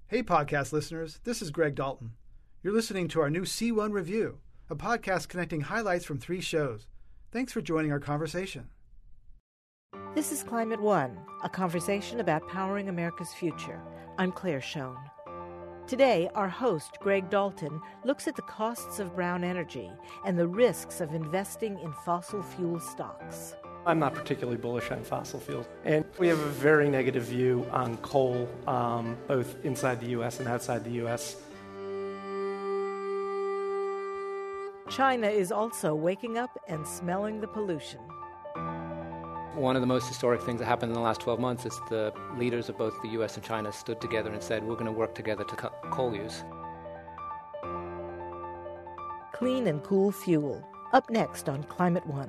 Hey, podcast listeners, this is Greg Dalton. You're listening to our new C1 Review, a podcast connecting highlights from 3 shows. Thanks for joining our conversation. This is Climate One, a conversation about powering America's future. I'm Claire Schoen. Today, our host, Greg Dalton, looks at the costs of brown energy and the risks of investing in fossil fuel stocks. I'm not particularly bullish on fossil fuels. And we have a very negative view on coal, both inside the U.S. and outside the U.S. China is also waking up and smelling the pollution. One of the most historic things that happened in the last 12 months is the leaders of both the U.S. and China stood together and said, we're going to work together to cut coal use. Clean and cool fuel. Up next on Climate One.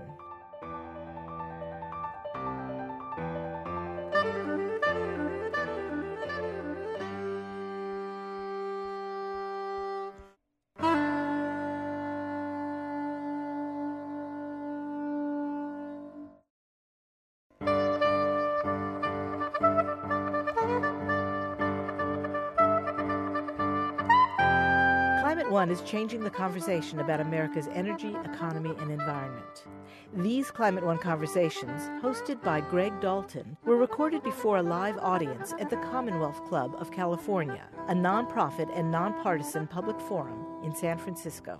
Climate One is changing the conversation about America's energy, economy, and environment. These Climate One conversations, hosted by Greg Dalton, were recorded before a live audience at the Commonwealth Club of California, a nonprofit and nonpartisan public forum in San Francisco.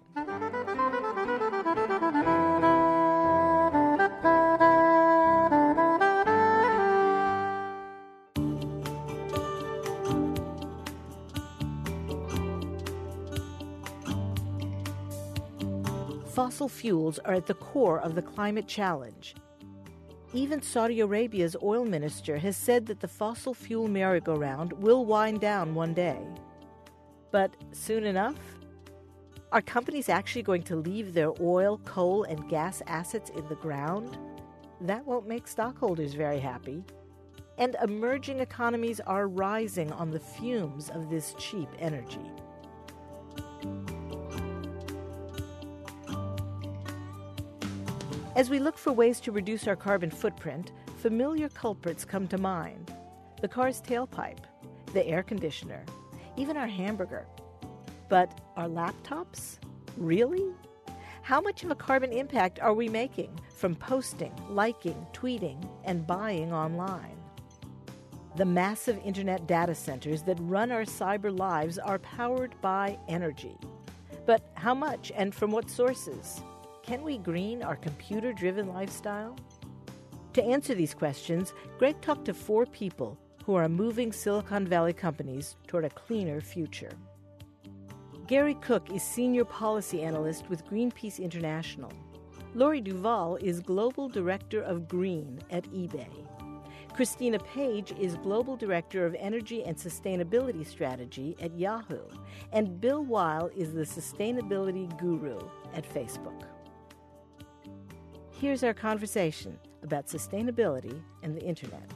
Fossil fuels are at the core of the climate challenge. Even Saudi Arabia's oil minister has said that the fossil fuel merry-go-round will wind down one day. But soon enough? Are companies actually going to leave their oil, coal, and gas assets in the ground? That won't make stockholders very happy. And emerging economies are rising on the fumes of this cheap energy. As we look for ways to reduce our carbon footprint, familiar culprits come to mind. The car's tailpipe, the air conditioner, even our hamburger. But our laptops? Really? How much of a carbon impact are we making from posting, liking, tweeting, and buying online? The massive internet data centers that run our cyber lives are powered by energy. But how much and from what sources? Can we green our computer-driven lifestyle? To answer these questions, Greg talked to 4 people who are moving Silicon Valley companies toward a cleaner future. Gary Cook is Senior Policy Analyst with Greenpeace International. Lori Duval is Global Director of Green at eBay. Christina Page is Global Director of Energy and Sustainability Strategy at Yahoo. And Bill Weil is the Sustainability Guru at Facebook. Here's our conversation about sustainability and the internet.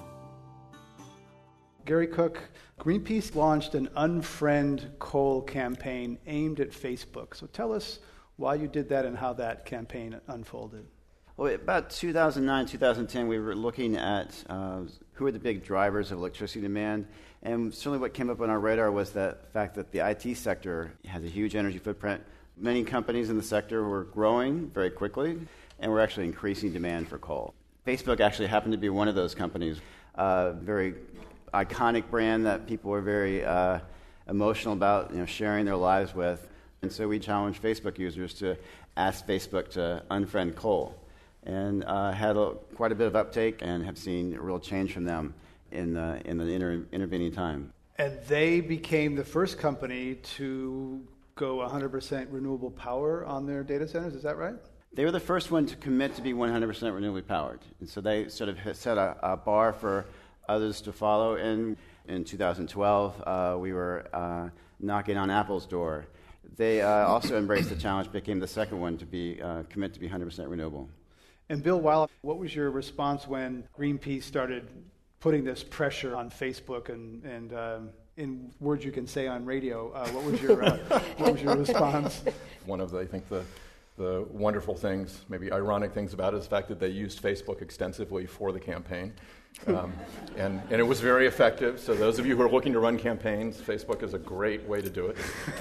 Gary Cook, Greenpeace launched an Unfriend Coal campaign aimed at Facebook. So tell us why you did that and how that campaign unfolded. Well, about 2009, 2010, we were looking at who are the big drivers of electricity demand. And certainly what came up on our radar was the fact that the IT sector has a huge energy footprint. Many companies in the sector were growing very quickly, and we're actually increasing demand for coal. Facebook actually happened to be one of those companies, a very iconic brand that people were very emotional about, sharing their lives with. And so we challenged Facebook users to ask Facebook to unfriend coal, and had quite a bit of uptake and have seen a real change from them in the intervening time. And they became the first company to go 100% renewable power on their data centers, is that right? They were the first one to commit to be 100% renewably powered. And so they sort of set a bar for others to follow. And in 2012, we were knocking on Apple's door. They also embraced the challenge, became the second one to be commit to be 100% renewable. And Bill Weil, what was your response when Greenpeace started putting this pressure on Facebook and in words you can say on radio, what was your response? One of the, I think the wonderful things, maybe ironic things about it is the fact that they used Facebook extensively for the campaign. And it was very effective. So those of you who are looking to run campaigns, Facebook is a great way to do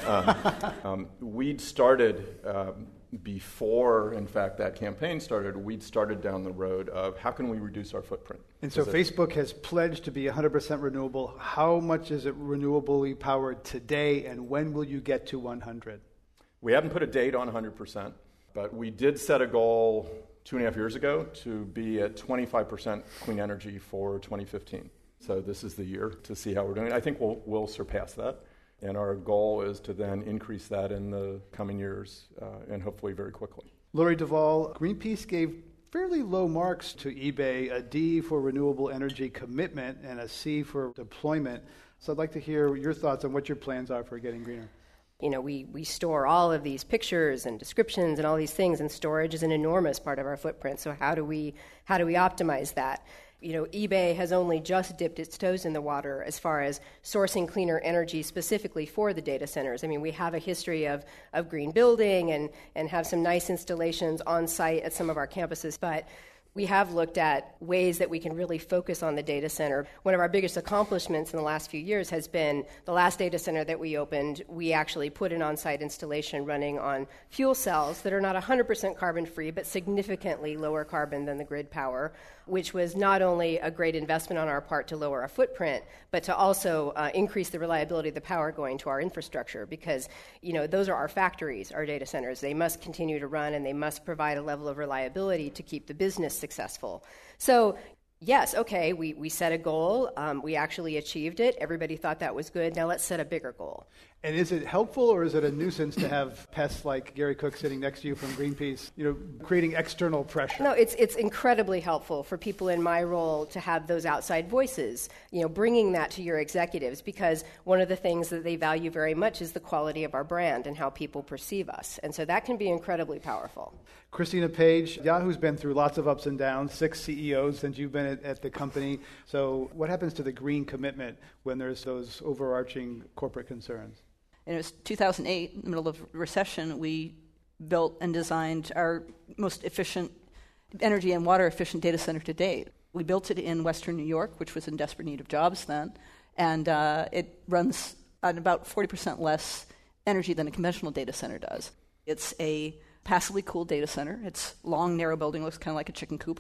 it. We'd started, before, in fact, that campaign started, we'd started down the road of how can we reduce our footprint? And so Facebook has pledged to be 100% renewable. How much is it renewably powered today, and when will you get to 100? We haven't put a date on 100%, but we did set a goal 2.5 years ago to be at 25% clean energy for 2015. So this is the year to see how we're doing. I think we'll surpass that. And our goal is to then increase that in the coming years, and hopefully very quickly. Laurie Duvall, Greenpeace gave fairly low marks to eBay, a D for renewable energy commitment and a C for deployment. So I'd like to hear your thoughts on what your plans are for getting greener. You know, we store all of these pictures and descriptions and all these things, and storage is an enormous part of our footprint. So how do we optimize that? You know, eBay has only just dipped its toes in the water as far as sourcing cleaner energy specifically for the data centers. I mean, we have a history of green building and have some nice installations on site at some of our campuses, but we have looked at ways that we can really focus on the data center. One of our biggest accomplishments in the last few years has been the last data center that we opened. We actually put an on-site installation running on fuel cells that are not 100% carbon-free, but significantly lower carbon than the grid power, which was not only a great investment on our part to lower our footprint, but to also increase the reliability of the power going to our infrastructure, because, you know, those are our factories, our data centers. They must continue to run, and they must provide a level of reliability to keep the business successful. So yes, okay, we set a goal. We actually achieved it. Everybody thought that was good. Now let's set a bigger goal. And is it helpful, or is it a nuisance to have pests like Gary Cook sitting next to you from Greenpeace, you know, creating external pressure? No, it's incredibly helpful for people in my role to have those outside voices, you know, bringing that to your executives, because one of the things that they value very much is the quality of our brand and how people perceive us. And so that can be incredibly powerful. Christina Page, Yahoo's been through lots of ups and downs, 6 CEOs since you've been at the company. So what happens to the green commitment when there's those overarching corporate concerns? And it was 2008, in the middle of recession, we built and designed our most efficient, energy and water efficient data center to date. We built it in Western New York, which was in desperate need of jobs then, and it runs on about 40% less energy than a conventional data center does. It's a passively cooled data center. It's long, narrow building, looks kind of like a chicken coop,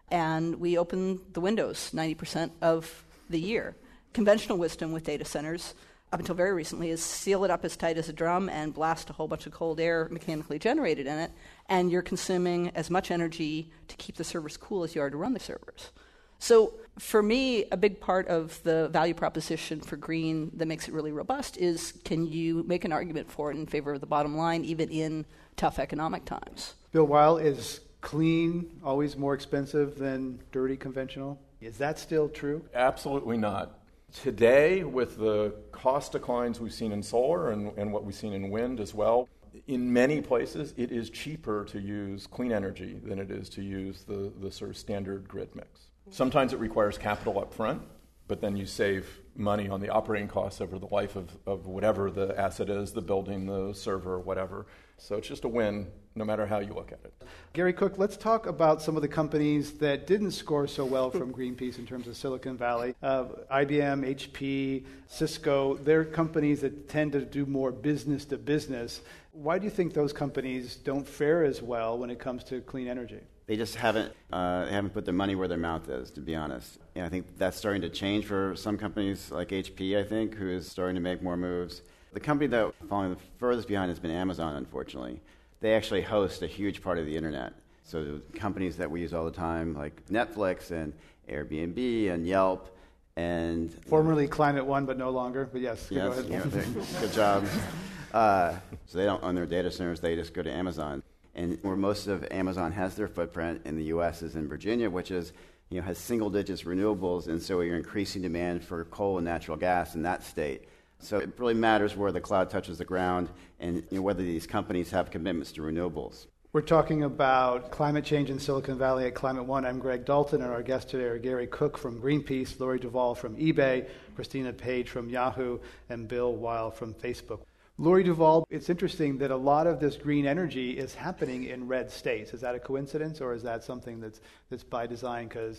and we open the windows 90% of the year. Conventional wisdom with data centers, up until very recently, is seal it up as tight as a drum and blast a whole bunch of cold air mechanically generated in it, and you're consuming as much energy to keep the servers cool as you are to run the servers. So for me, a big part of the value proposition for green that makes it really robust is, can you make an argument for it in favor of the bottom line, even in tough economic times? Bill Weil, is clean always more expensive than dirty conventional? Is that still true? Absolutely not. Today, with the cost declines we've seen in solar and what we've seen in wind as well, in many places it is cheaper to use clean energy than it is to use the sort of standard grid mix. Sometimes it requires capital up front, but then you save money on the operating costs over the life of whatever the asset is, the building, the server, whatever. So it's just a win no matter how you look at it. Gary Cook, let's talk about some of the companies that didn't score so well from Greenpeace in terms of Silicon Valley. IBM, HP, Cisco, they're companies that tend to do more business to business. Why do you think those companies don't fare as well when it comes to clean energy? They just haven't put their money where their mouth is, to be honest. And I think that's starting to change for some companies like HP, I think, who is starting to make more moves. The company that falling the furthest behind has been Amazon, unfortunately. They actually host a huge part of the internet. So companies that we use all the time, like Netflix and Airbnb and Yelp, and formerly Climate One, but no longer. But yes, yes, go ahead. Good job. So they don't own their data centers; they just go to Amazon. And where most of Amazon has their footprint in the U.S. is in Virginia, which is, has single digits renewables, and so you're increasing demand for coal and natural gas in that state. So it really matters where the cloud touches the ground and whether these companies have commitments to renewables. We're talking about climate change in Silicon Valley at Climate One. I'm Greg Dalton, and our guests today are Gary Cook from Greenpeace, Laurie Duvall from eBay, Christina Page from Yahoo, and Bill Weil from Facebook. Laurie Duvall, it's interesting that a lot of this green energy is happening in red states. Is that a coincidence, or is that something that's by design? Because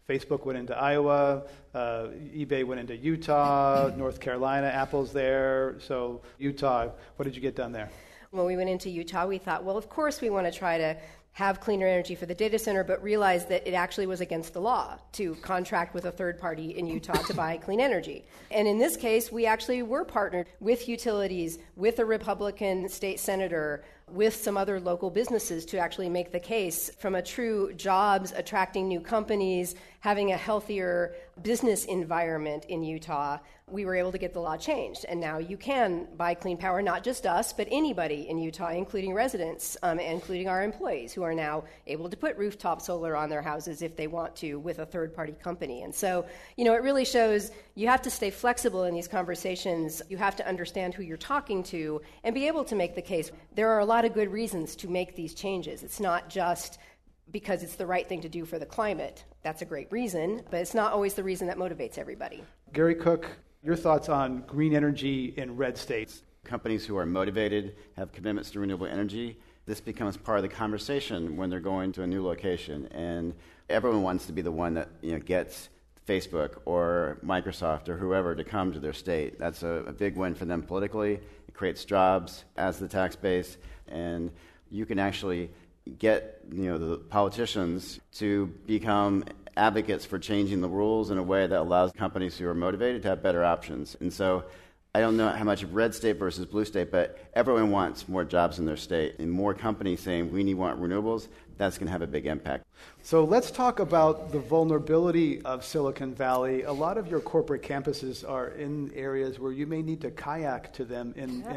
Facebook went into Iowa, eBay went into Utah, North Carolina, Apple's there. So Utah, what did you get done there? When we went into Utah, we thought, well, of course we want to try to have cleaner energy for the data center, but realized that it actually was against the law to contract with a third party in Utah to buy clean energy. And in this case, we actually were partnered with utilities, with a Republican state senator, with some other local businesses to actually make the case from a true jobs, attracting new companies, having a healthier business environment in Utah. We were able to get the law changed, and now you can buy clean power, not just us, but anybody in Utah, including residents, including our employees, who are now able to put rooftop solar on their houses if they want to with a third-party company. And so, it really shows you have to stay flexible in these conversations. You have to understand who you're talking to and be able to make the case. There are a lot of good reasons to make these changes. It's not just because it's the right thing to do for the climate. That's a great reason, but it's not always the reason that motivates everybody. Gary Cook, your thoughts on green energy in red states? Companies who are motivated, have commitments to renewable energy, this becomes part of the conversation when they're going to a new location. And everyone wants to be the one that gets Facebook or Microsoft or whoever to come to their state. That's a big win for them politically. It creates jobs, adds to the tax base, and you can actually get the politicians to become advocates for changing the rules in a way that allows companies who are motivated to have better options. And so I don't know how much of red state versus blue state, but everyone wants more jobs in their state. And more companies saying we want renewables, that's going to have a big impact. So let's talk about the vulnerability of Silicon Valley. A lot of your corporate campuses are in areas where you may need to kayak to them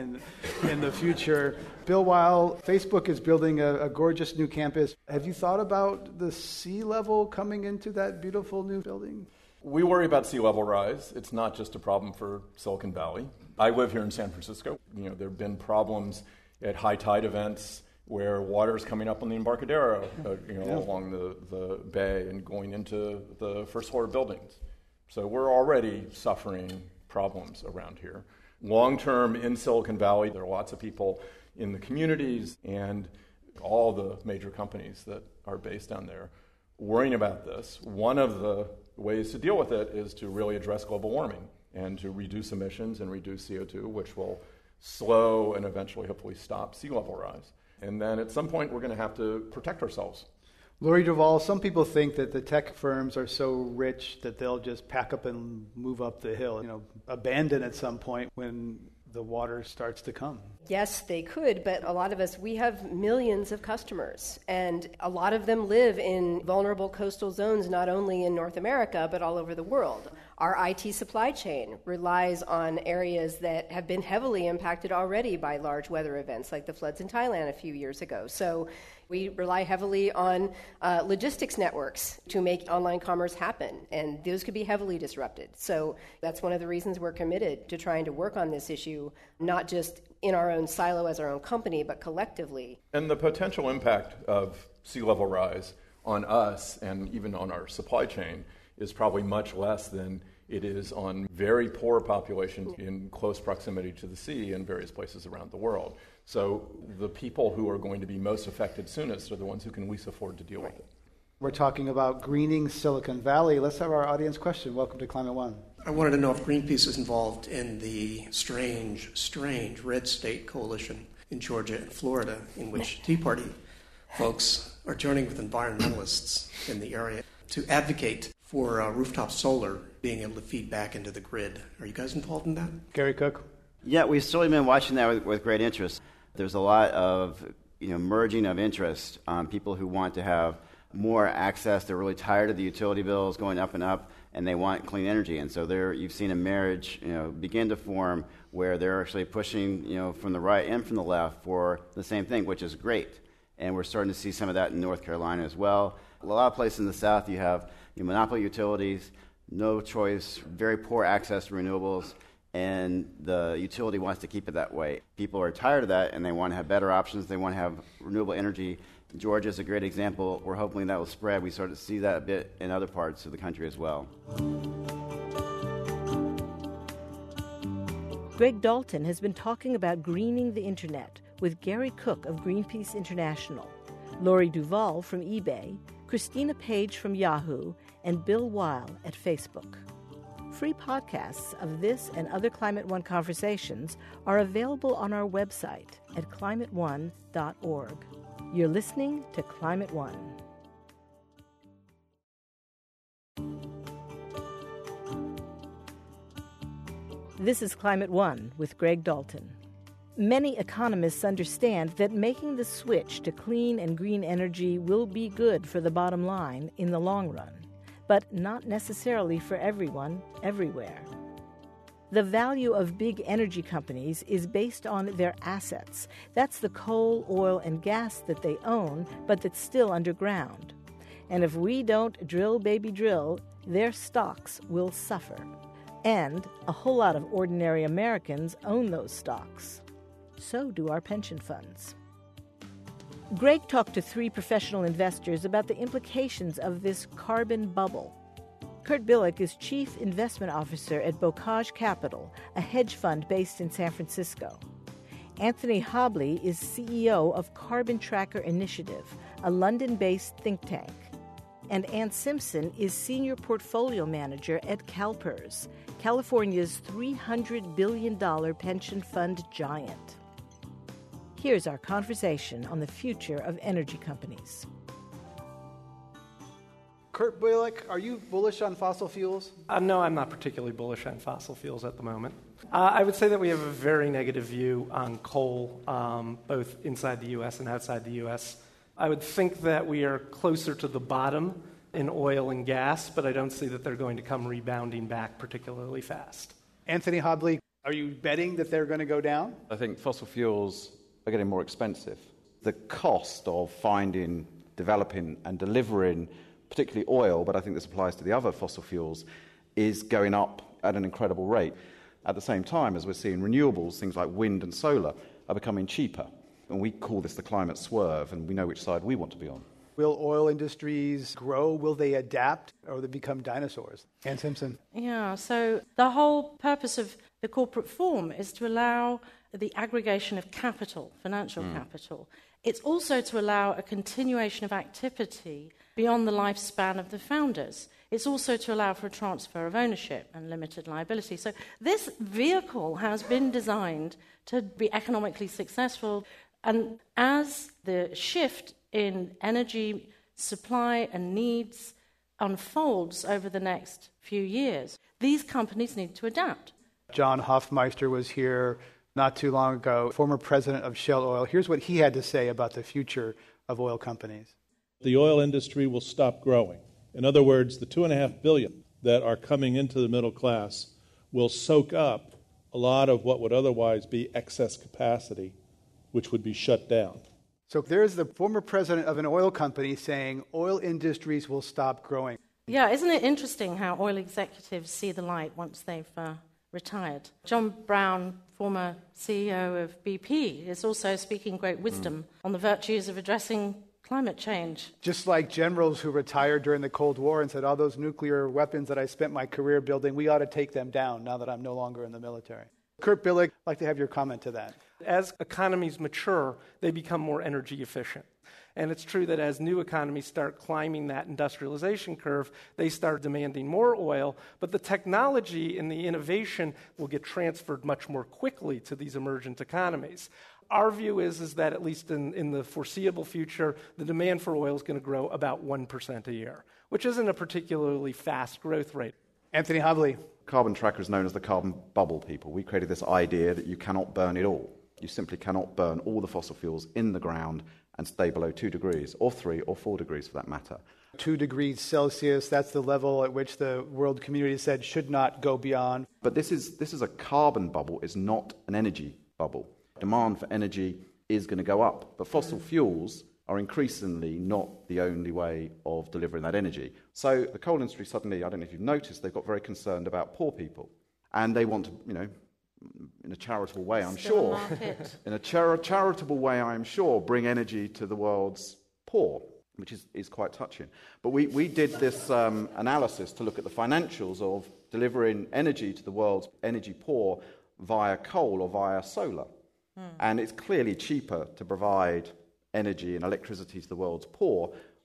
in the future. Bill Weil, Facebook is building a gorgeous new campus. Have you thought about the sea level coming into that beautiful new building? We worry about sea level rise. It's not just a problem for Silicon Valley. I live here in San Francisco. There have been problems at high tide events where water is coming up on the Embarcadero, along the bay and going into the first floor buildings. So we're already suffering problems around here. Long term in Silicon Valley, there are lots of people in the communities and all the major companies that are based down there worrying about this. One of the ways to deal with it is to really address global warming and to reduce emissions and reduce CO2, which will slow and eventually hopefully stop sea level rise. And then at some point, we're going to have to protect ourselves. Laurie Duvall, some people think that the tech firms are so rich that they'll just pack up and move up the hill, abandon at some point when the water starts to come. Yes, they could, but a lot of us, we have millions of customers, and a lot of them live in vulnerable coastal zones, not only in North America, but all over the world. Our IT supply chain relies on areas that have been heavily impacted already by large weather events like the floods in Thailand a few years ago. So we rely heavily on logistics networks to make online commerce happen, and those could be heavily disrupted. So that's one of the reasons we're committed to trying to work on this issue, not just in our own silo as our own company, but collectively. And the potential impact of sea level rise on us and even on our supply chain is probably much less than it is on very poor populations in close proximity to the sea in various places around the world. So the people who are going to be most affected soonest are the ones who can least afford to deal with it. We're talking about greening Silicon Valley. Let's have our audience question. Welcome to Climate One. I wanted to know if Greenpeace is involved in the strange red state coalition in Georgia and Florida, in which Tea Party folks are joining with environmentalists in the area to advocate for rooftop solar being able to feed back into the grid. Are you guys involved in that? Gary Cook? Yeah, we've certainly been watching that with great interest. There's a lot of merging of interest on people who want to have more access. They're really tired of the utility bills going up and up, and they want clean energy. And so you've seen a marriage begin to form where they're actually pushing from the right and from the left for the same thing, which is great. And we're starting to see some of that in North Carolina as well. A lot of places in the South, you have monopoly utilities, no choice, very poor access to renewables, and the utility wants to keep it that way. People are tired of that, and they want to have better options. They want to have renewable energy. Georgia is a great example. We're hoping that will spread. We start to see that a bit in other parts of the country as well. Greg Dalton has been talking about greening the internet with Gary Cook of Greenpeace International, Laurie Duvall from eBay, Christina Page from Yahoo, and Bill Weil at Facebook. Free podcasts of this and other Climate One conversations are available on our website at climateone.org. You're listening to Climate One. This is Climate One with Greg Dalton. Many economists understand that making the switch to clean and green energy will be good for the bottom line in the long run, but not necessarily for everyone, everywhere. The value of big energy companies is based on their assets. That's the coal, oil, and gas that they own, but that's still underground. And if we don't drill, baby, drill, their stocks will suffer. And a whole lot of ordinary Americans own those stocks. So do our pension funds. Greg talked to 3 professional investors about the implications of this carbon bubble. Kurt Billick is Chief Investment Officer at Bocage Capital, a hedge fund based in San Francisco. Anthony Hobley is CEO of Carbon Tracker Initiative, a London-based think tank. And Ann Simpson is Senior Portfolio Manager at CalPERS, California's $300 billion pension fund giant. Here's our conversation on the future of energy companies. Kurt Billick, are you bullish on fossil fuels? No, I'm not particularly bullish on fossil fuels at the moment. I would say that we have a very negative view on coal, both inside the U.S. and outside the U.S. I would think that we are closer to the bottom in oil and gas, but I don't see that they're going to come rebounding back particularly fast. Anthony Hobley, are you betting that they're going to go down? I think fossil fuels are getting more expensive. The cost of finding, developing and delivering particularly oil, but I think this applies to the other fossil fuels, is going up at an incredible rate. At the same time, as we're seeing renewables, things like wind and solar, are becoming cheaper. And we call this the climate swerve, and we know which side we want to be on. Will oil industries grow? Will they adapt? Or will they become dinosaurs? Ann Simpson. Yeah, so the whole purpose of the corporate form is to allow the aggregation of capital, financial capital. It's also to allow a continuation of activity beyond the lifespan of the founders. It's also to allow for a transfer of ownership and limited liability. So this vehicle has been designed to be economically successful. And as the shift in energy supply and needs unfolds over the next few years, these companies need to adapt. John Hofmeister was here not too long ago, former president of Shell Oil. Here's what he had to say about the future of oil companies. The oil industry will stop growing. In other words, the 2.5 billion that are coming into the middle class will soak up a lot of what would otherwise be excess capacity, which would be shut down. So there's the former president of an oil company saying oil industries will stop growing. Yeah, isn't it interesting how oil executives see the light once they've retired? John Brown, former CEO of BP, is also speaking great wisdom on the virtues of addressing climate change. Just like generals who retired during the Cold War and said, all those nuclear weapons that I spent my career building, we ought to take them down now that I'm no longer in the military. Kurt Billick, I'd like to have your comment to that. As economies mature, they become more energy efficient. And it's true that as new economies start climbing that industrialization curve, they start demanding more oil, but the technology and the innovation will get transferred much more quickly to these emergent economies. Our view is that at least in the foreseeable future, the demand for oil is going to grow about 1% a year, which isn't a particularly fast growth rate. Anthony Hobley. Carbon Tracker is known as the carbon bubble, people. We created this idea that you cannot burn it all. You simply cannot burn all the fossil fuels in the ground and stay below 2 degrees, or 3 or 4 degrees for that matter. 2 degrees Celsius, that's the level at which the world community said should not go beyond. But this is a carbon bubble, it's not an energy bubble. Demand for energy is going to go up, but fossil fuels are increasingly not the only way of delivering that energy. So the coal industry suddenly, I don't know if you've noticed, they've got very concerned about poor people. And they want to, in a charitable way, I'm sure, in a charitable way, I'm sure, bring energy to the world's poor, which is quite touching. But we did this analysis to look at the financials of delivering energy to the world's energy poor via coal or via solar. And it's clearly cheaper to provide energy and electricity to the world's poor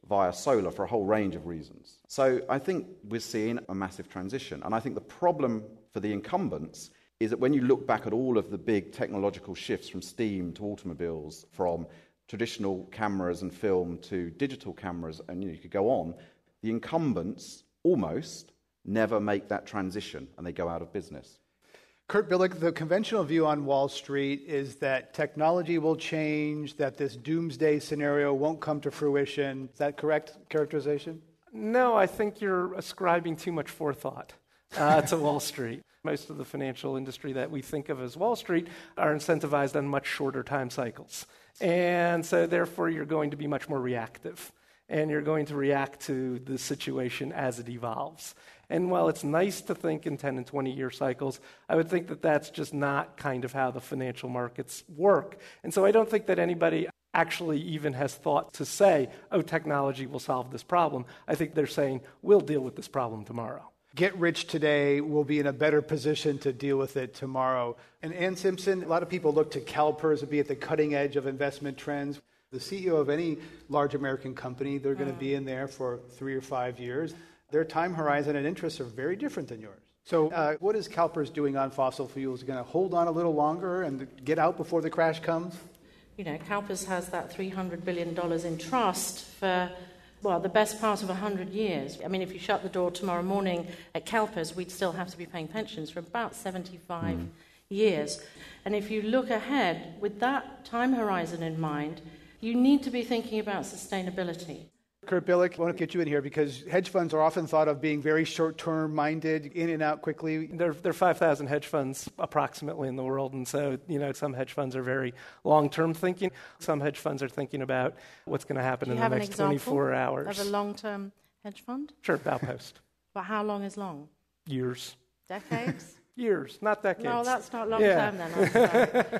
via solar for a whole range of reasons. So I think we're seeing a massive transition. And I think the problem for the incumbents is that when you look back at all of the big technological shifts from steam to automobiles, from traditional cameras and film to digital cameras, and you could go on, the incumbents almost never make that transition and they go out of business. Kurt Billick, the conventional view on Wall Street is that technology will change, that this doomsday scenario won't come to fruition. Is that correct characterization? No, I think you're ascribing too much forethought to Wall Street. Most of the financial industry that we think of as Wall Street are incentivized on much shorter time cycles. And so therefore you're going to be much more reactive. And you're going to react to the situation as it evolves. And while it's nice to think in 10 and 20-year cycles, I would think that that's just not kind of how the financial markets work. And so I don't think that anybody actually even has thought to say, oh, technology will solve this problem. I think they're saying, we'll deal with this problem tomorrow. Get rich today, we'll be in a better position to deal with it tomorrow. And Ann Simpson, a lot of people look to CalPERS to be at the cutting edge of investment trends. The CEO of any large American company, they're going to be in there for 3 or 5 years. Their time horizon and interests are very different than yours. So what is CalPERS doing on fossil fuels? Going to hold on a little longer and get out before the crash comes? You know, CalPERS has that $300 billion in trust for, well, the best part of 100 years. I mean, if you shut the door tomorrow morning at CalPERS, we'd still have to be paying pensions for about 75 years. And if you look ahead with that time horizon in mind, you need to be thinking about sustainability. Kurt Billick, I want to get you in here because hedge funds are often thought of being very short-term minded, in and out quickly. There are 5,000 hedge funds approximately in the world, and so, you know, some hedge funds are very long-term thinking. Some hedge funds are thinking about what's going to happen in the next 24 hours. Of a long-term hedge fund? Sure, Baupost. But how long is long? Years. Decades? Years, not decades. No, that's not long term then.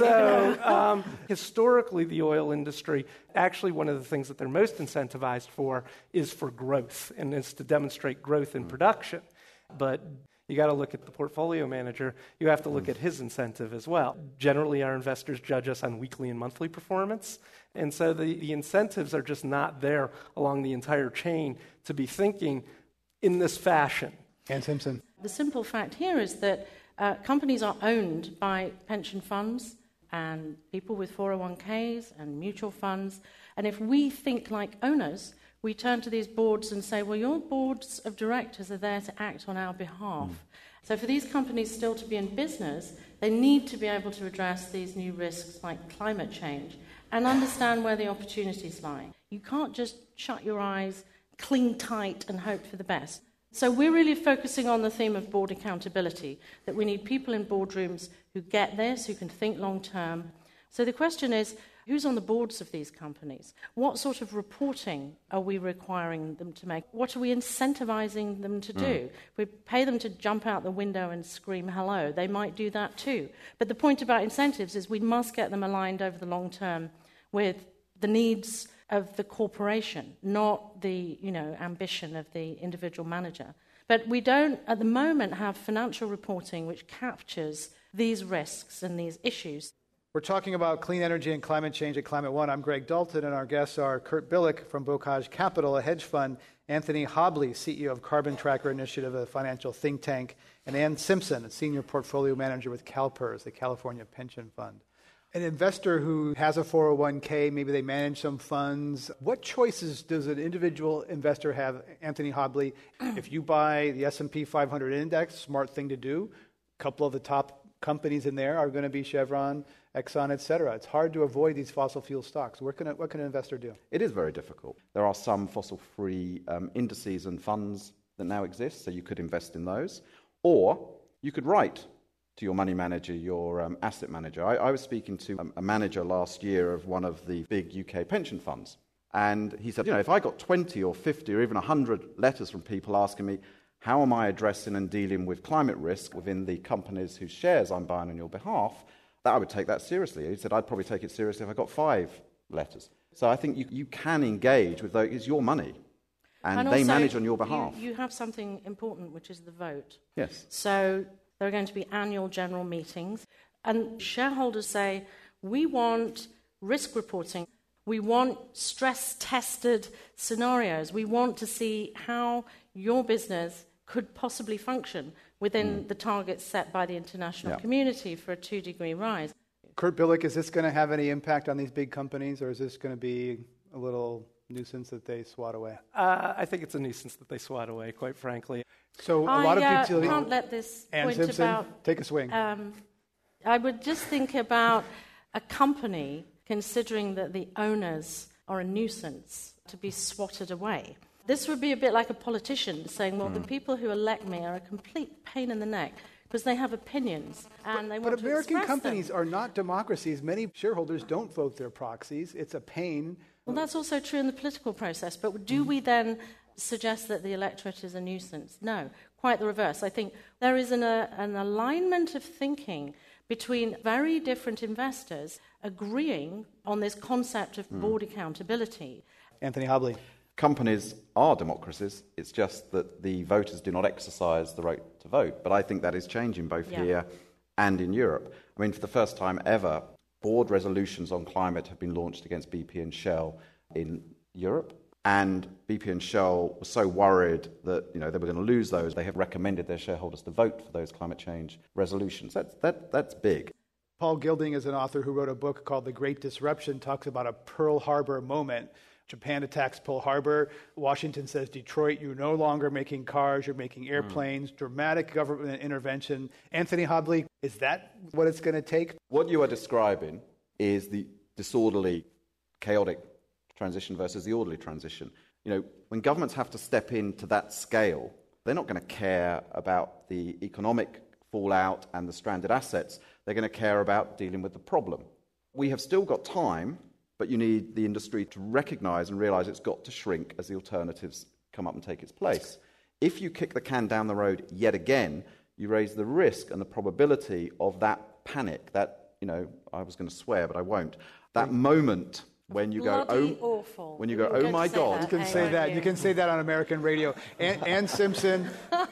So historically, the oil industry, actually one of the things that they're most incentivized for is for growth, and it's to demonstrate growth in production. But you got to look at the portfolio manager. You have to look at his incentive as well. Generally, our investors judge us on weekly and monthly performance, and so the incentives are just not there along the entire chain to be thinking in this fashion. Ann Simpson. The simple fact here is that companies are owned by pension funds and people with 401ks and mutual funds. And if we think like owners, we turn to these boards and say, well, your boards of directors are there to act on our behalf. So for these companies still to be in business, they need to be able to address these new risks like climate change and understand where the opportunities lie. You can't just shut your eyes, cling tight and hope for the best. So we're really focusing on the theme of board accountability, that we need people in boardrooms who get this, who can think long term. So the question is, who's on the boards of these companies? What sort of reporting are we requiring them to make? What are we incentivizing them to do? If we pay them to jump out the window and scream hello, they might do that too. But the point about incentives is we must get them aligned over the long term with the needs of the corporation, not the ambition of the individual manager. But we don't, at the moment, have financial reporting which captures these risks and these issues. We're talking about clean energy and climate change at Climate One. I'm Greg Dalton, and our guests are Kurt Billick from Bocage Capital, a hedge fund, Anthony Hobley, CEO of Carbon Tracker Initiative, a financial think tank, and Ann Simpson, a senior portfolio manager with CalPERS, the California Pension Fund. An investor who has a 401k, maybe they manage some funds. What choices does an individual investor have, Anthony Hobley? If you buy the S&P 500 index, smart thing to do. A couple of the top companies in there are going to be Chevron, Exxon, et cetera. It's hard to avoid these fossil fuel stocks. What can an investor do? It is very difficult. There are some fossil-free indices and funds that now exist, so you could invest in those. Or you could write to your money manager, your asset manager. I was speaking to a manager last year of one of the big UK pension funds, and he said, if I got 20 or 50 or even 100 letters from people asking me, how am I addressing and dealing with climate risk within the companies whose shares I'm buying on your behalf, that I would take that seriously. He said, I'd probably take it seriously if I got 5 letters. So I think you can engage with those. It's your money, and they manage on your behalf. You have something important, which is the vote. Yes. So there are going to be annual general meetings, and shareholders say, we want risk reporting. We want stress-tested scenarios. We want to see how your business could possibly function within the targets set by the international community for a 2-degree rise. Kurt Billick, is this going to have any impact on these big companies, or is this going to be a little nuisance that they swat away? I think it's a nuisance that they swat away, quite frankly. So a lot of utilities... I can't let this Ann point Simpson, about... take a swing. I would just think about a company considering that the owners are a nuisance to be swatted away. This would be a bit like a politician saying, well, the people who elect me are a complete pain in the neck because they have opinions and they want to express them. But American companies are not democracies. Many shareholders don't vote their proxies. It's a pain. Well, that's also true in the political process. But do we then suggest that the electorate is a nuisance? No, quite the reverse. I think there is an alignment of thinking between very different investors agreeing on this concept of board accountability. Anthony Hobley. Companies are democracies. It's just that the voters do not exercise the right to vote. But I think that is changing both here and in Europe. I mean, for the first time ever, board resolutions on climate have been launched against BP and Shell in Europe. And BP and Shell were so worried that they were going to lose those, they have recommended their shareholders to vote for those climate change resolutions. That's big. Paul Gilding is an author who wrote a book called The Great Disruption, talks about a Pearl Harbor moment. Japan attacks Pearl Harbor. Washington says, Detroit, you're no longer making cars, you're making airplanes. Dramatic government intervention. Anthony Hobley, is that what it's going to take? What you are describing is the disorderly, chaotic transition versus the orderly transition. When governments have to step into that scale, they're not going to care about the economic fallout and the stranded assets. They're going to care about dealing with the problem. We have still got time, but you need the industry to recognize and realize it's got to shrink as the alternatives come up and take its place. If you kick the can down the road yet again, you raise the risk and the probability of that panic, that, I was going to swear, but I won't, that moment when you go, when you go, oh my God. You can say that. You can say that on American radio. Ann Simpson,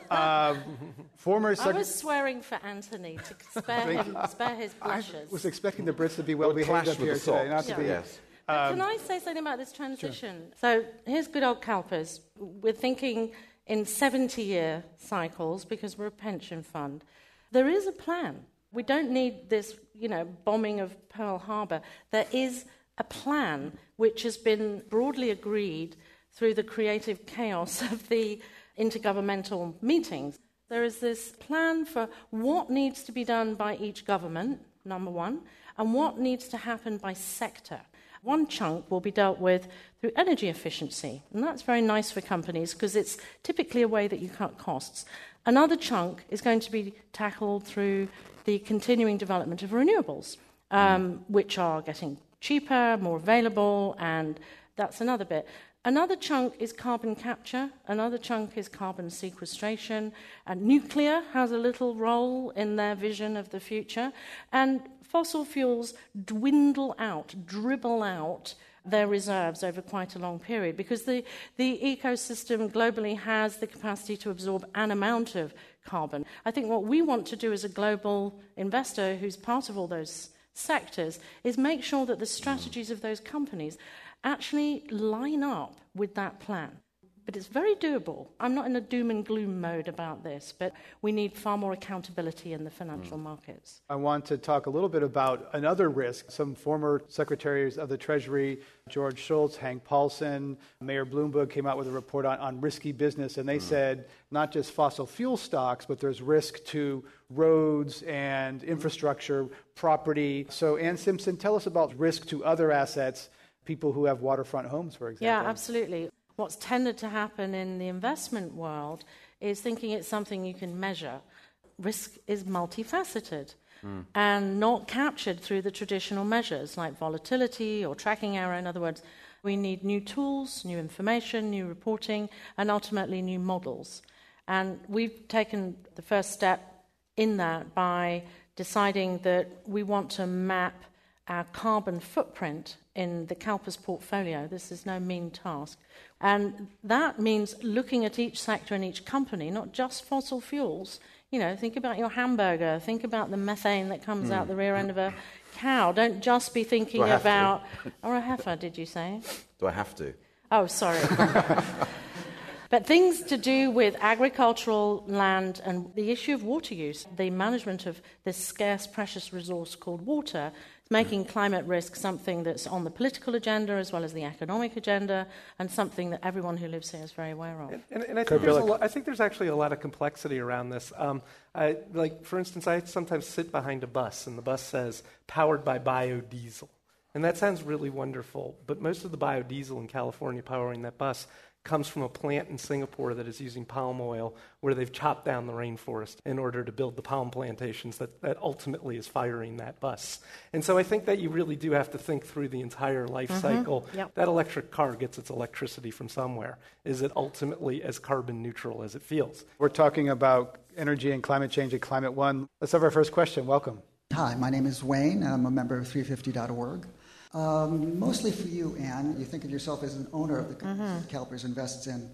former I was swearing for Anthony to spare his blushes. I was expecting the Brits to be well behaved up here today. Not to be. Yes. Can I say something about this transition? Sure. So here's good old CalPERS. We're thinking in 70-year cycles because we're a pension fund. There is a plan. We don't need this, bombing of Pearl Harbor. There is a plan which has been broadly agreed through the creative chaos of the intergovernmental meetings. There is this plan for what needs to be done by each government, number one, and what needs to happen by sector. One chunk will be dealt with through energy efficiency, and that's very nice for companies because it's typically a way that you cut costs. Another chunk is going to be tackled through the continuing development of renewables, which are getting cheaper, more available, and that's another bit. Another chunk is carbon capture, another chunk is carbon sequestration, and nuclear has a little role in their vision of the future, and fossil fuels dribble out their reserves over quite a long period because the ecosystem globally has the capacity to absorb an amount of carbon. I think what we want to do as a global investor who's part of all those sectors is make sure that the strategies of those companies actually line up with that plan. But it's very doable. I'm not in a doom and gloom mode about this, but we need far more accountability in the financial markets. I want to talk a little bit about another risk. Some former secretaries of the Treasury, George Shultz, Hank Paulson, Mayor Bloomberg came out with a report on risky business, and they said not just fossil fuel stocks, but there's risk to roads and infrastructure, property. So Ann Simpson, tell us about risk to other assets, people who have waterfront homes, for example. Yeah, absolutely. What's tended to happen in the investment world is thinking it's something you can measure. Risk is multifaceted and not captured through the traditional measures like volatility or tracking error. In other words, we need new tools, new information, new reporting, and ultimately new models. And we've taken the first step in that by deciding that we want to map our carbon footprint in the CalPERS portfolio. This is no mean task. And that means looking at each sector and each company, not just fossil fuels. think about your hamburger. Think about the methane that comes out the rear end of a cow. Don't just be thinking about... Or a heifer, did you say? Do I have to? Oh, sorry. But things to do with agricultural land and the issue of water use, the management of this scarce, precious resource called water, making climate risk something that's on the political agenda as well as the economic agenda, and something that everyone who lives here is very aware of. And I think there's actually a lot of complexity around this. For instance, I sometimes sit behind a bus, and the bus says, powered by biodiesel. And that sounds really wonderful, but most of the biodiesel in California powering that bus comes from a plant in Singapore that is using palm oil, where they've chopped down the rainforest in order to build the palm plantations that ultimately is firing that bus. And so I think that you really do have to think through the entire life cycle. Yep. That electric car gets its electricity from somewhere. Is it ultimately as carbon neutral as it feels? We're talking about energy and climate change at Climate One. Let's have our first question. Welcome. Hi, my name is Wayne. I'm a member of 350.org. Mostly for you, Anne. You think of yourself as an owner of the companies that CalPERS invests in.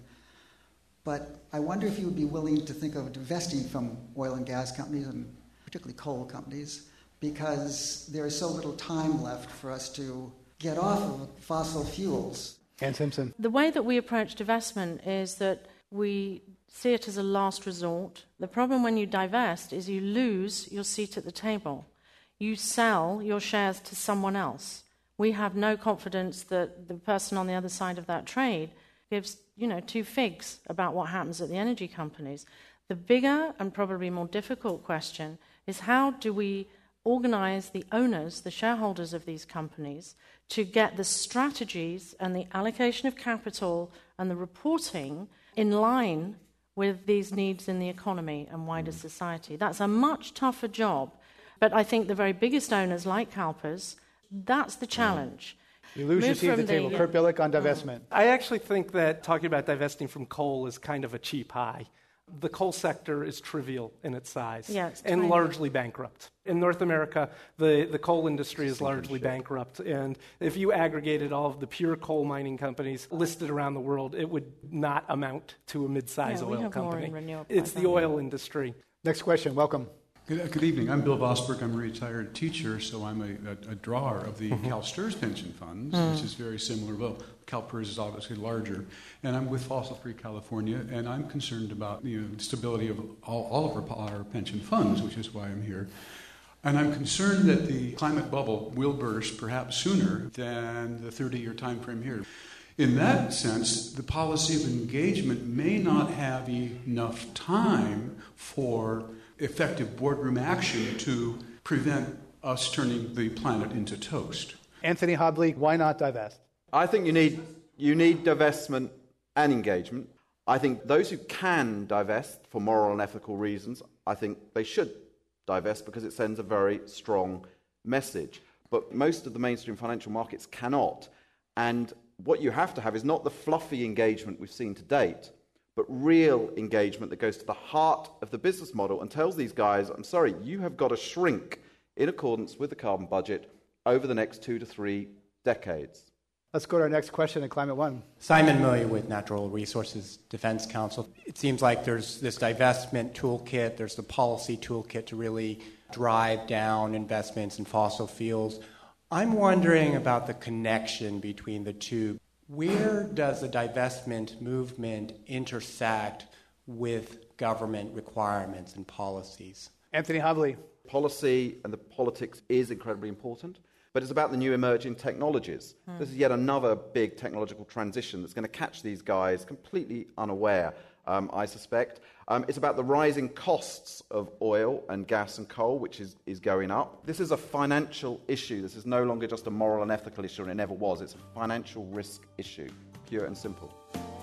But I wonder if you would be willing to think of divesting from oil and gas companies, and particularly coal companies, because there is so little time left for us to get off of fossil fuels. Ann Simpson. The way that we approach divestment is that we see it as a last resort. The problem when you divest is you lose your seat at the table. You sell your shares to someone else. We have no confidence that the person on the other side of that trade gives, two figs about what happens at the energy companies. The bigger and probably more difficult question is how do we organize the owners, the shareholders of these companies, to get the strategies and the allocation of capital and the reporting in line with these needs in the economy and wider society. That's a much tougher job. But I think the very biggest owners like CalPERS, that's the challenge. You lose your seat at the table. Kurt Billick on divestment. I actually think that talking about divesting from coal is kind of a cheap high. The coal sector is trivial in its size and largely bankrupt. In North America, the coal industry is largely bankrupt. And if you aggregated all of the pure coal mining companies listed around the world, it would not amount to a mid-size oil company. It's the oil industry. Next question. Welcome. Good evening. I'm Bill Vosberg. I'm a retired teacher, so I'm a drawer of the CalSTRS pension funds, which is very similar. Well, CalPERS is obviously larger. And I'm with Fossil Free California, and I'm concerned about the stability of all of our pension funds, which is why I'm here. And I'm concerned that the climate bubble will burst perhaps sooner than the 30-year time frame here. In that sense, the policy of engagement may not have enough time for effective boardroom action to prevent us turning the planet into toast. Anthony Hobley, why not divest? I think you need divestment and engagement. I think those who can divest for moral and ethical reasons, I think they should divest because it sends a very strong message. But most of the mainstream financial markets cannot. And what you have to have is not the fluffy engagement we've seen to date, but real engagement that goes to the heart of the business model and tells these guys, I'm sorry, you have got to shrink in accordance with the carbon budget over the next 2 to 3 decades. Let's go to our next question at Climate One. Simon Murray with Natural Resources Defense Council. It seems like there's this divestment toolkit, there's the policy toolkit to really drive down investments in fossil fuels. I'm wondering about the connection between the two. Where does the divestment movement intersect with government requirements and policies? Anthony Hobley. Policy and the politics is incredibly important, but it's about the new emerging technologies. This is yet another big technological transition that's going to catch these guys completely unaware, I suspect. It's about the rising costs of oil and gas and coal, which is going up. This is a financial issue. This is no longer just a moral and ethical issue, and it never was. It's a financial risk issue, pure and simple.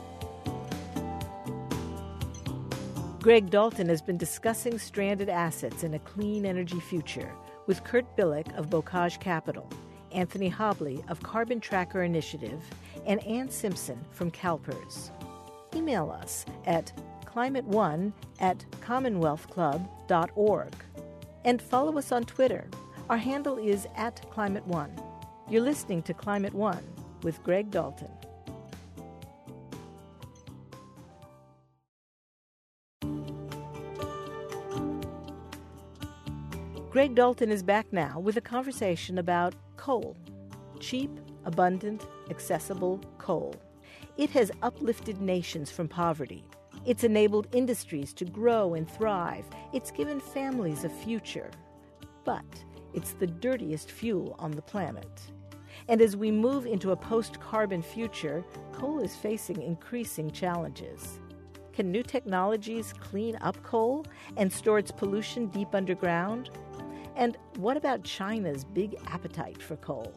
Greg Dalton has been discussing stranded assets in a clean energy future with Kurt Billick of Bocage Capital, Anthony Hobley of Carbon Tracker Initiative, and Ann Simpson from CalPERS. Email us at climateone@commonwealthclub.org. And follow us on Twitter. Our handle is @ClimateOne. You're listening to Climate One with Greg Dalton. Greg Dalton is back now with a conversation about coal. Cheap, abundant, accessible coal. It has uplifted nations from poverty. It's enabled industries to grow and thrive. It's given families a future. But it's the dirtiest fuel on the planet. And as we move into a post-carbon future, coal is facing increasing challenges. Can new technologies clean up coal and store its pollution deep underground? And what about China's big appetite for coal?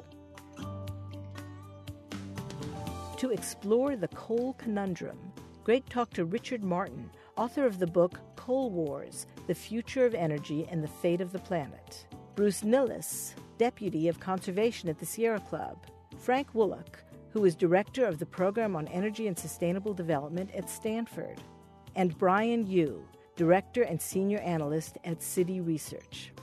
To explore the coal conundrum, Greg talked to Richard Martin, author of the book Coal Wars, The Future of Energy and the Fate of the Planet. Bruce Nilles, Deputy of Conservation at the Sierra Club. Frank Woolach, who is Director of the Program on Energy and Sustainable Development at Stanford. And Brian Yu, Director and Senior Analyst at Citi Research.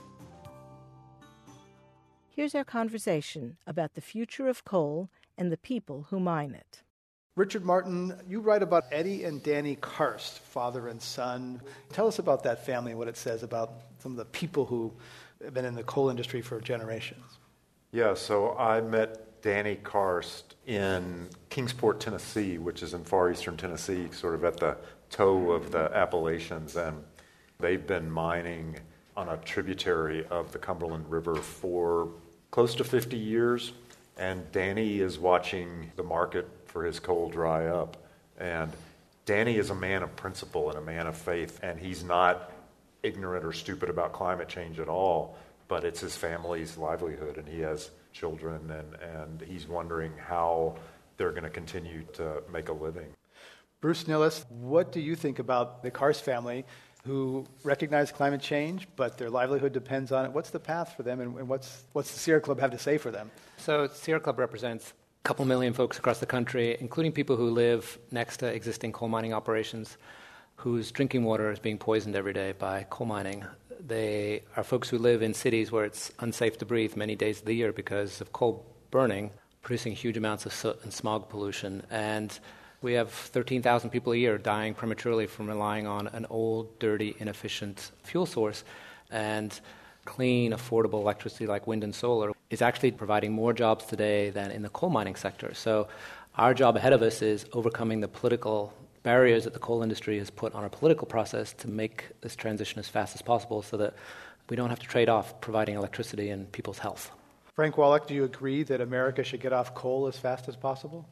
Here's our conversation about the future of coal and the people who mine it. Richard Martin, you write about Eddie and Danny Karst, father and son. Tell us about that family and what it says about some of the people who have been in the coal industry for generations. Yeah, so I met Danny Karst in Kingsport, Tennessee, which is in far eastern Tennessee, sort of at the toe of the Appalachians, and they've been mining on a tributary of the Cumberland River for close to 50 years, and Danny is watching the market for his coal dry up. And Danny is a man of principle and a man of faith, and he's not ignorant or stupid about climate change at all, but it's his family's livelihood, and he has children, and he's wondering how they're going to continue to make a living. Bruce Nilles, what do you think about the Karst family who recognize climate change, but their livelihood depends on it? What's the path for them, and what's the Sierra Club have to say for them? So Sierra Club represents a couple million folks across the country, including people who live next to existing coal mining operations, whose drinking water is being poisoned every day by coal mining. They are folks who live in cities where it's unsafe to breathe many days of the year because of coal burning, producing huge amounts of soot and smog pollution. And we have 13,000 people a year dying prematurely from relying on an old, dirty, inefficient fuel source. And clean, affordable electricity like wind and solar is actually providing more jobs today than in the coal mining sector. So our job ahead of us is overcoming the political barriers that the coal industry has put on our political process to make this transition as fast as possible so that we don't have to trade off providing electricity and people's health. Frank Woolach, do you agree that America should get off coal as fast as possible?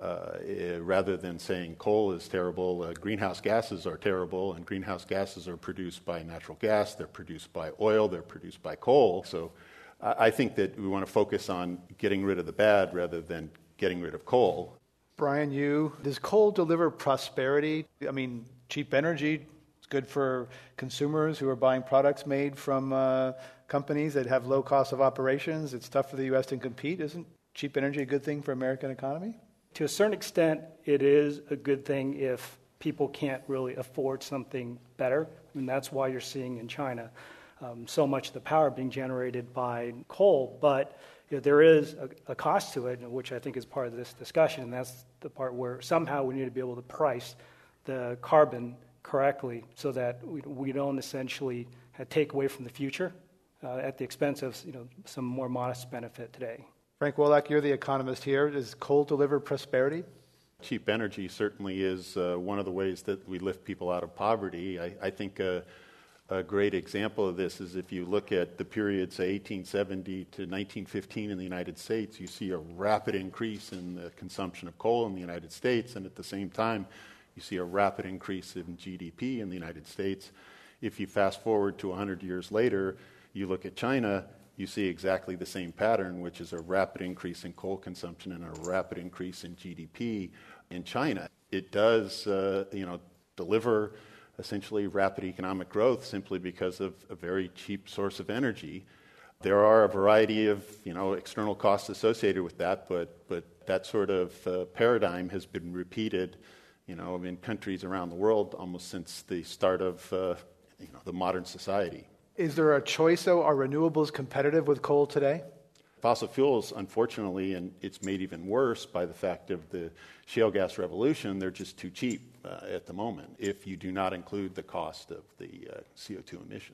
Rather than saying coal is terrible, greenhouse gases are terrible, and greenhouse gases are produced by natural gas, they're produced by oil, they're produced by coal. So I think that we want to focus on getting rid of the bad rather than getting rid of coal. Brian Yu, does coal deliver prosperity? I mean, cheap energy is good for consumers who are buying products made from companies that have low cost of operations. It's tough for the U.S. to compete. Isn't cheap energy a good thing for American economy? To a certain extent, it is a good thing if people can't really afford something better. And that's why you're seeing in China so much of the power being generated by coal. But there is a cost to it, which I think is part of this discussion. And that's the part where somehow we need to be able to price the carbon correctly so that we don't essentially take away from the future at the expense of some more modest benefit today. Frank Woolach, you're the economist here. Does coal deliver prosperity? Cheap energy certainly is one of the ways that we lift people out of poverty. I think a great example of this is if you look at the period, say, 1870 to 1915 in the United States, you see a rapid increase in the consumption of coal in the United States, and at the same time, you see a rapid increase in GDP in the United States. If you fast forward to 100 years later, you look at China, you see exactly the same pattern, which is a rapid increase in coal consumption and a rapid increase in GDP in China. It does, deliver essentially rapid economic growth simply because of a very cheap source of energy. There are a variety of, external costs associated with that, but that sort of paradigm has been repeated, in countries around the world almost since the start of, the modern society. Is there a choice, though? Are renewables competitive with coal today? Fossil fuels, unfortunately, and it's made even worse by the fact of the shale gas revolution, they're just too cheap at the moment if you do not include the cost of the CO2 emissions.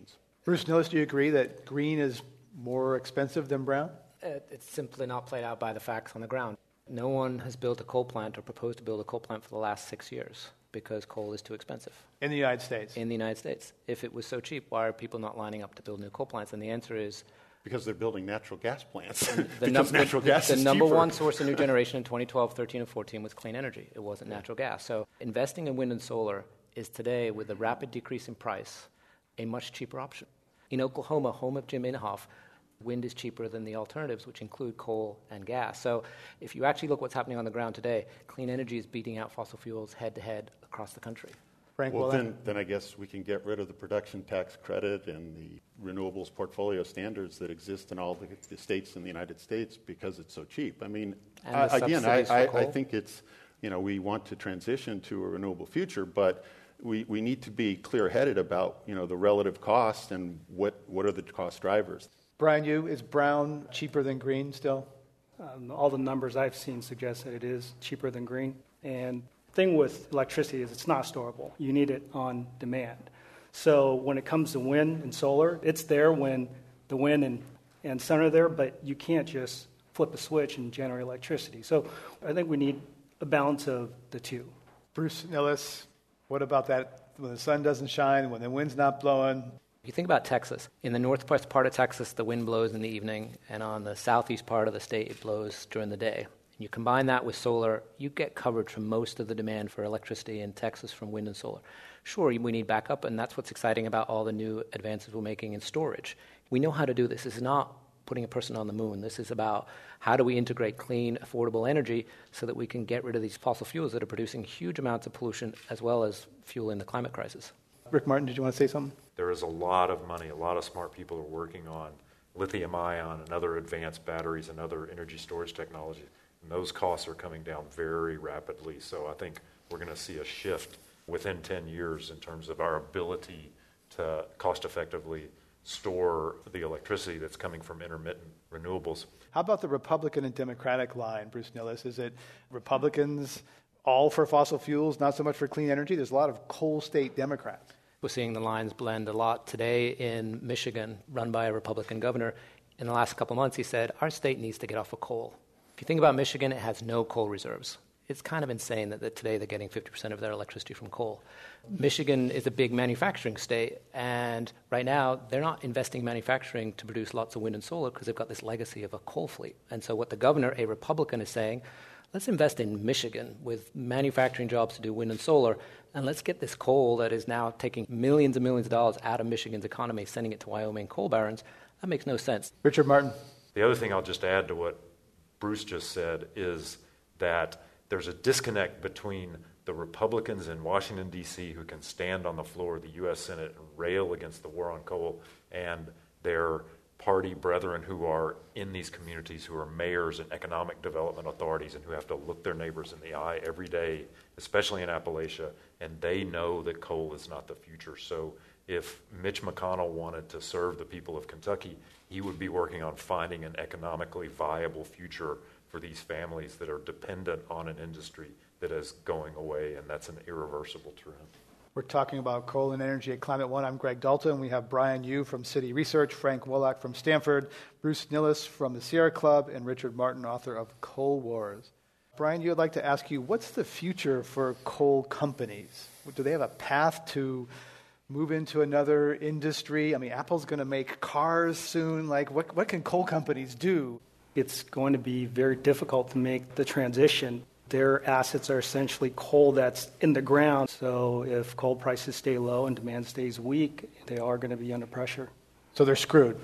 Bruce Nilles, do you agree that green is more expensive than brown? It's simply not played out by the facts on the ground. No one has built a coal plant or proposed to build a coal plant for the last 6 years because coal is too expensive. In the United States? In the United States. If it was so cheap, why are people not lining up to build new coal plants? And the answer is... because they're building natural gas plants. The number one source of new generation in 2012, 13, and 14 was clean energy. It wasn't natural gas. So investing in wind and solar is today, with a rapid decrease in price, a much cheaper option. In Oklahoma, home of Jim Inhofe, wind is cheaper than the alternatives, which include coal and gas. So if you actually look what's happening on the ground today, clean energy is beating out fossil fuels head-to-head across the country. Frank, well, then I guess we can get rid of the production tax credit and the renewables portfolio standards that exist in all the states in the United States because it's so cheap. I mean, again, I think it's, we want to transition to a renewable future, but we need to be clear-headed about, the relative cost and what are the cost drivers. Brian, is brown cheaper than green still? All the numbers I've seen suggest that it is cheaper than green. And the thing with electricity is it's not storable. You need it on demand. So when it comes to wind and solar, it's there when the wind and sun are there, but you can't just flip a switch and generate electricity. So I think we need a balance of the two. Bruce Nilles, what about that when the sun doesn't shine, when the wind's not blowing? If you think about Texas, in the northwest part of Texas, the wind blows in the evening, and on the southeast part of the state, it blows during the day. And you combine that with solar, you get coverage from most of the demand for electricity in Texas from wind and solar. Sure, we need backup, and that's what's exciting about all the new advances we're making in storage. We know how to do this. This is not putting a person on the moon. This is about how do we integrate clean, affordable energy so that we can get rid of these fossil fuels that are producing huge amounts of pollution as well as fueling the climate crisis. Rick Martin, did you want to say something? There is a lot of money, a lot of smart people are working on lithium-ion and other advanced batteries and other energy storage technologies. And those costs are coming down very rapidly. So I think we're going to see a shift within 10 years in terms of our ability to cost-effectively store the electricity that's coming from intermittent renewables. How about the Republican and Democratic line, Bruce Nilles? Is it Republicans all for fossil fuels, not so much for clean energy? There's a lot of coal state Democrats. We're seeing the lines blend a lot today in Michigan, run by a Republican governor. In the last couple of months, he said, our state needs to get off of coal. If you think about Michigan, it has no coal reserves. It's kind of insane that today they're getting 50% of their electricity from coal. Michigan is a big manufacturing state, and right now they're not investing in manufacturing to produce lots of wind and solar because they've got this legacy of a coal fleet. And so what the governor, a Republican, is saying, let's invest in Michigan with manufacturing jobs to do wind and solar, and let's get this coal that is now taking millions and millions of dollars out of Michigan's economy, sending it to Wyoming coal barons. That makes no sense. Richard Martin. The other thing I'll just add to what Bruce just said is that there's a disconnect between the Republicans in Washington, D.C., who can stand on the floor of the U.S. Senate and rail against the war on coal, and their party brethren who are in these communities, who are mayors and economic development authorities and who have to look their neighbors in the eye every day, especially in Appalachia, and they know that coal is not the future. So if Mitch McConnell wanted to serve the people of Kentucky, he would be working on finding an economically viable future for these families that are dependent on an industry that is going away, and that's an irreversible trend. We're talking about coal and energy at Climate One. I'm Greg Dalton. We have Brian Yu from City Research, Frank Wolak from Stanford, Bruce Nilles from the Sierra Club, and Richard Martin, author of Coal Wars. Brian Yu, I'd like to ask you, what's the future for coal companies? Do they have a path to move into another industry? I mean, Apple's going to make cars soon. Like, what can coal companies do? It's going to be very difficult to make the transition. Their assets are essentially coal that's in the ground. So if coal prices stay low and demand stays weak, they are going to be under pressure. So they're screwed?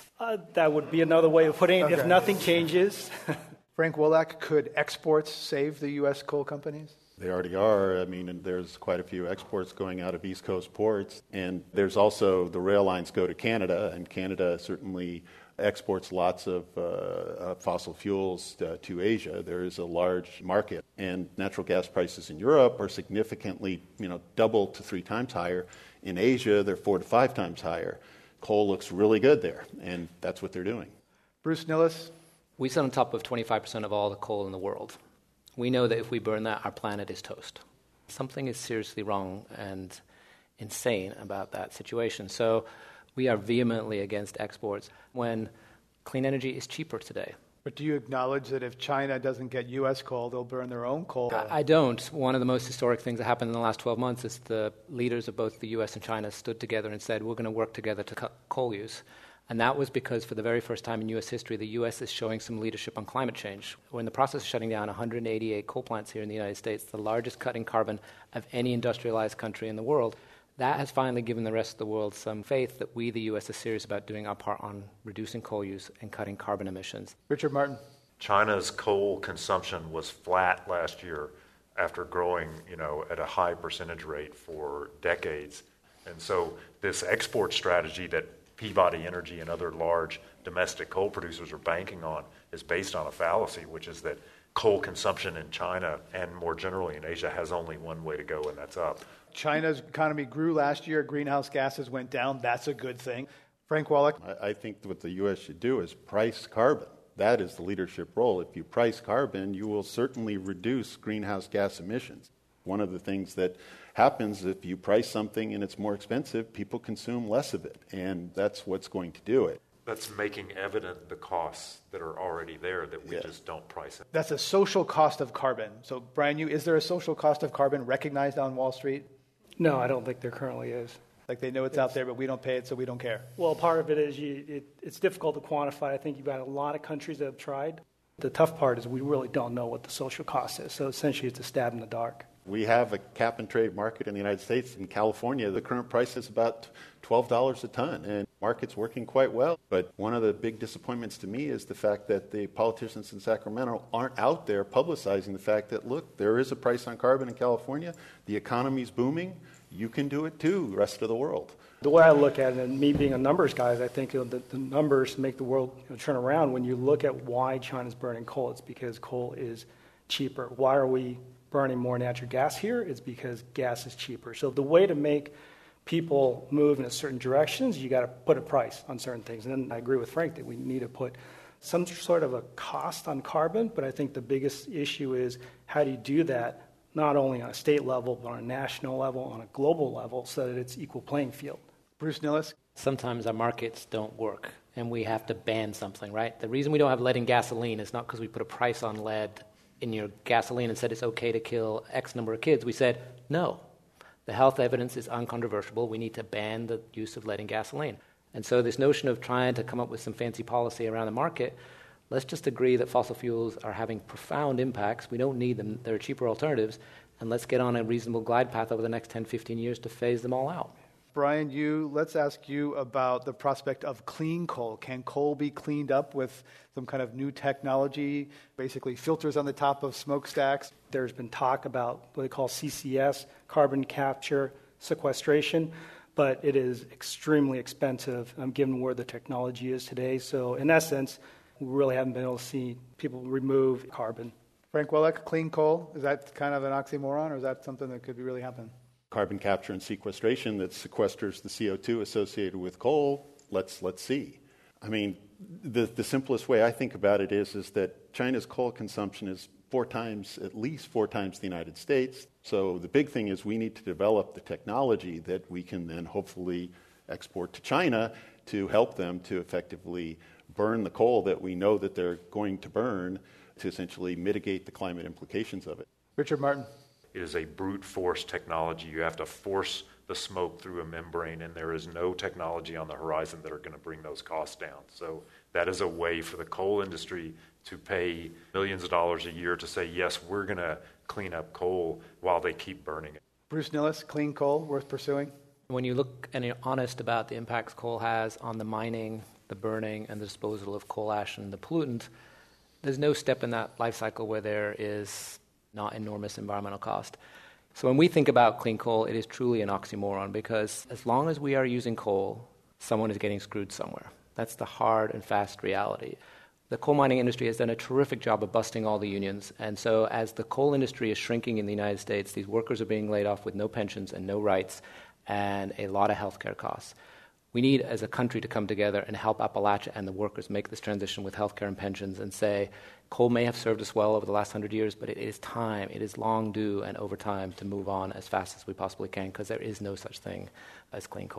That would be another way of putting it, okay. If nothing changes. Frank Wolak, could exports save the U.S. coal companies? They already are. I mean, there's quite a few exports going out of East Coast ports. And there's also the rail lines go to Canada, and Canada certainly exports lots of fossil fuels to Asia. There is a large market, and natural gas prices in Europe are significantly, double to 3 times higher. In Asia, they're 4 to 5 times higher. Coal looks really good there, and that's what they're doing. Bruce Nilles? We sit on top of 25% of all the coal in the world. We know that if we burn that, our planet is toast. Something is seriously wrong and insane about that situation. So We are vehemently against exports when clean energy is cheaper today. But do you acknowledge that if China doesn't get U.S. coal, they'll burn their own coal? I don't. One of the most historic things that happened in the last 12 months is the leaders of both the U.S. and China stood together and said, we're going to work together to cut coal use. And that was because for the very first time in U.S. history, the U.S. is showing some leadership on climate change. We're in the process of shutting down 188 coal plants here in the United States, the largest cut in carbon of any industrialized country in the world. That has finally given the rest of the world some faith that we, the U.S., are serious about doing our part on reducing coal use and cutting carbon emissions. Richard Martin. China's coal consumption was flat last year after growing, at a high percentage rate for decades. And so this export strategy that Peabody Energy and other large domestic coal producers are banking on is based on a fallacy, which is that coal consumption in China and more generally in Asia has only one way to go, and that's up. China's economy grew last year. Greenhouse gases went down. That's a good thing. Frank Wallach? I think what the U.S. should do is price carbon. That is the leadership role. If you price carbon, you will certainly reduce greenhouse gas emissions. One of the things that happens if you price something and it's more expensive, people consume less of it, and that's what's going to do it. That's making evident the costs that are already there that we just don't price it. That's a social cost of carbon. So, Brian, is there a social cost of carbon recognized on Wall Street? No, I don't think there currently is. Like they know it's out there, but we don't pay it, so we don't care. Well, part of it is it's difficult to quantify. I think you've got a lot of countries that have tried. The tough part is we really don't know what the social cost is. So essentially it's a stab in the dark. We have a cap-and-trade market in the United States. In California, the current price is about $12 a ton, and the market's working quite well. But one of the big disappointments to me is the fact that the politicians in Sacramento aren't out there publicizing the fact that, look, there is a price on carbon in California. The economy's booming. You can do it too, the rest of the world. The way I look at it, and me being a numbers guy, is I think the numbers make the world turn around. When you look at why China's burning coal, it's because coal is cheaper. Why are we burning more natural gas here? It's because gas is cheaper. So the way to make people move in a certain directions, you got to put a price on certain things. And then I agree with Frank that we need to put some sort of a cost on carbon, but I think the biggest issue is how do you do that not only on a state level, but on a national level, on a global level, so that it's equal playing field. Bruce Nilles? Sometimes our markets don't work, and we have to ban something, right? The reason we don't have lead in gasoline is not because we put a price on lead in your gasoline and said it's okay to kill X number of kids. We said, no, the health evidence is uncontroversial. We need to ban the use of lead in gasoline. And so this notion of trying to come up with some fancy policy around the market, let's just agree that fossil fuels are having profound impacts. We don't need them. There are cheaper alternatives. And let's get on a reasonable glide path over the next 10, 15 years to phase them all out. Brian, let's ask you about the prospect of clean coal. Can coal be cleaned up with some kind of new technology, basically filters on the top of smokestacks? There's been talk about what they call CCS, carbon capture sequestration, but it is extremely expensive given where the technology is today. So in essence, we really haven't been able to see people remove carbon. Frank Wallach, clean coal, is that kind of an oxymoron, or is that something that could be really happen? Carbon capture and sequestration that sequesters the CO2 associated with coal, let's see. I mean, the simplest way I think about it is that China's coal consumption is at least four times the United States. So the big thing is we need to develop the technology that we can then hopefully export to China to help them to effectively burn the coal that we know that they're going to burn to essentially mitigate the climate implications of it. Richard Martin. It is a brute force technology. You have to force the smoke through a membrane, and there is no technology on the horizon that are going to bring those costs down. So that is a way for the coal industry to pay millions of dollars a year to say, yes, we're going to clean up coal while they keep burning it. Bruce Nilles, clean coal, worth pursuing? When you look and you're honest about the impacts coal has on the mining, the burning, and the disposal of coal ash and the pollutant, there's no step in that life cycle where there is not enormous environmental cost. So when we think about clean coal, it is truly an oxymoron because as long as we are using coal, someone is getting screwed somewhere. That's the hard and fast reality. The coal mining industry has done a terrific job of busting all the unions. And so as the coal industry is shrinking in the United States, these workers are being laid off with no pensions and no rights and a lot of healthcare costs. We need, as a country, to come together and help Appalachia and the workers make this transition with healthcare and pensions and say, coal may have served us well over the last 100 years, but it is time, it is long due and over time to move on as fast as we possibly can because there is no such thing as clean coal.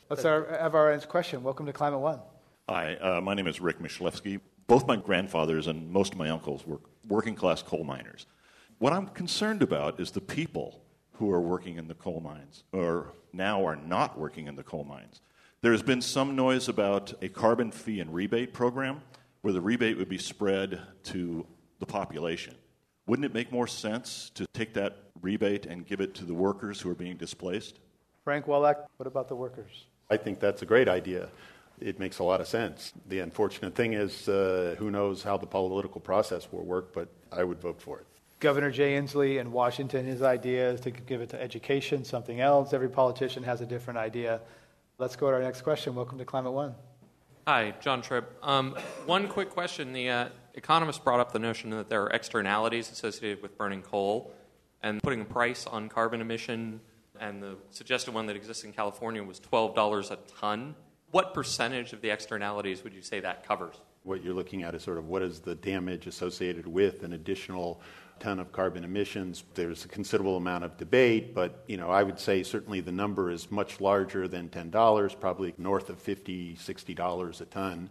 Let's have our next question. Welcome to Climate One. Hi, my name is Rick Mishlewski. Both my grandfathers and most of my uncles were working-class coal miners. What I'm concerned about is the people who are working in the coal mines, or now are not working in the coal mines. There's been some noise about a carbon fee and rebate program where the rebate would be spread to the population. Wouldn't it make more sense to take that rebate and give it to the workers who are being displaced? Frank Wallach, what about the workers? I think that's a great idea. It makes a lot of sense. The unfortunate thing is, who knows how the political process will work, but I would vote for it. Governor Jay Inslee in Washington, his idea is to give it to education, something else. Every politician has a different idea. Let's go to our next question. Welcome to Climate One. Hi, John Tripp. One quick question. The economist brought up the notion that there are externalities associated with burning coal and putting a price on carbon emission, and the suggested one that exists in California was $12 a ton. What percentage of the externalities would you say that covers? What you're looking at is sort of what is the damage associated with an additional ton of carbon emissions. There's a considerable amount of debate, but I would say certainly the number is much larger than $10, probably north of $50, $60 a ton.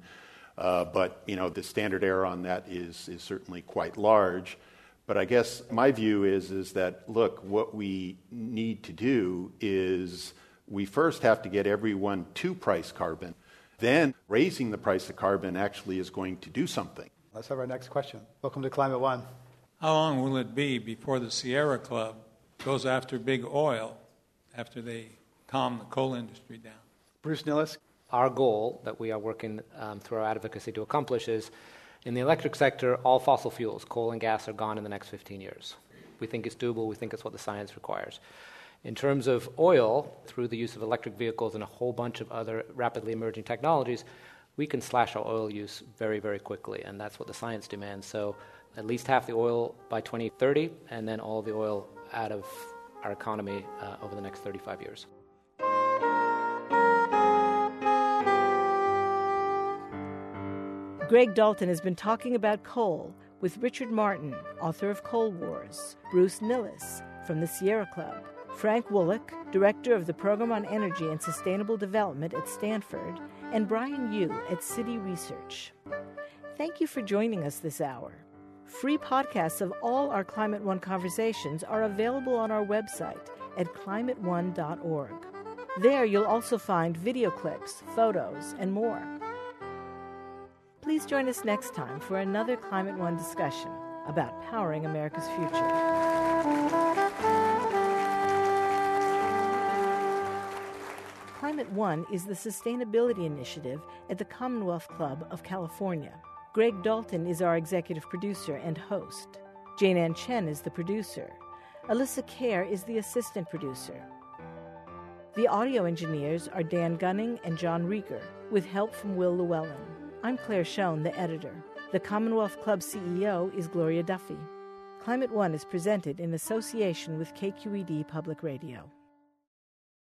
But the standard error on that is certainly quite large. But I guess my view is that, look, what we need to do is we first have to get everyone to price carbon. Then raising the price of carbon actually is going to do something. Let's have our next question. Welcome to Climate One. How long will it be before the Sierra Club goes after big oil after they calm the coal industry down? Bruce Nilles. Our goal that we are working through our advocacy to accomplish is, in the electric sector, all fossil fuels, coal and gas, are gone in the next 15 years. We think it's doable. We think it's what the science requires. In terms of oil, through the use of electric vehicles and a whole bunch of other rapidly emerging technologies, we can slash our oil use very, very quickly, and that's what the science demands. So at least half the oil by 2030, and then all the oil out of our economy over the next 35 years. Greg Dalton has been talking about coal with Richard Martin, author of Coal Wars, Bruce Nilles from the Sierra Club, Frank Wallach, director of the Program on Energy and Sustainable Development at Stanford, and Brian Yu at City Research. Thank you for joining us this hour. Free podcasts of all our Climate One conversations are available on our website at climateone.org. There you'll also find video clips, photos, and more. Please join us next time for another Climate One discussion about powering America's future. Climate One is the sustainability initiative at the Commonwealth Club of California. Greg Dalton is our executive producer and host. Jane Ann Chen is the producer. Alyssa Kerr is the assistant producer. The audio engineers are Dan Gunning and John Rieger, with help from Will Llewellyn. I'm Claire Schoen, the editor. The Commonwealth Club CEO is Gloria Duffy. Climate One is presented in association with KQED Public Radio.